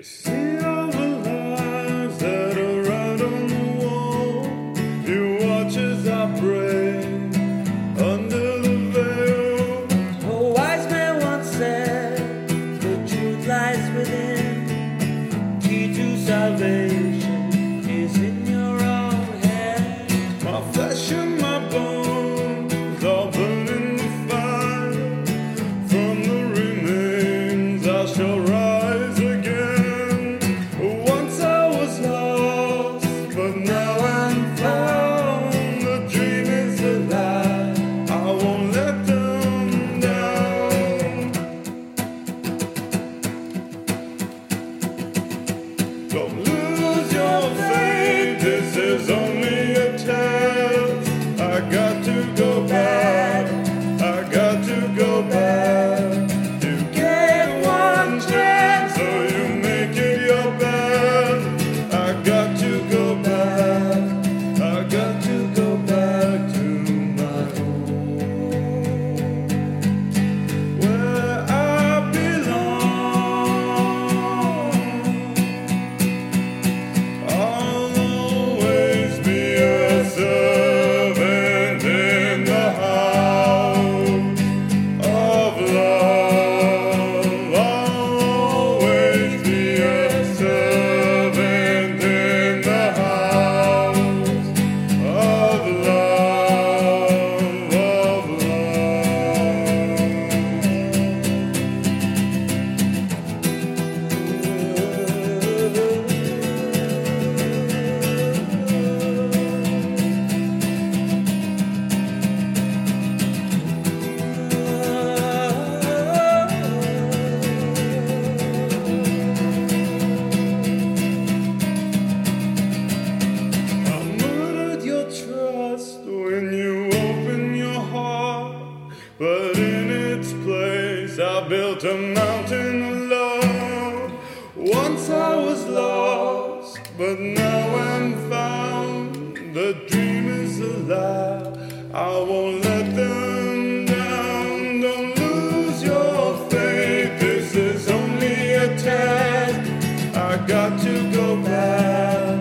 See all the lies that are right on the wall. You watch as I pray under the veil. A wise man once said, the truth lies within. Key to salvation is in your own head. My flesh and my bones all burn in the fire. From the remains I shall rise again. Once I was lost, but now I'm found. The dream is alive, I won't let them down. Don't lose your faith, this is only a test. I got to go back, I got to go back. You get one chance, so you make it your best. I got to go back, I got to go back to my home, where I belong. I'll always be a servant in the house of love. I'll always be a servant in the house of I murdered your trust when you opened your heart, but in its place I built a mountain of love. Once I was lost, but now I'm found. The dream is alive, I won't let them down. Don't lose your faith, this is only a test. I got to go back,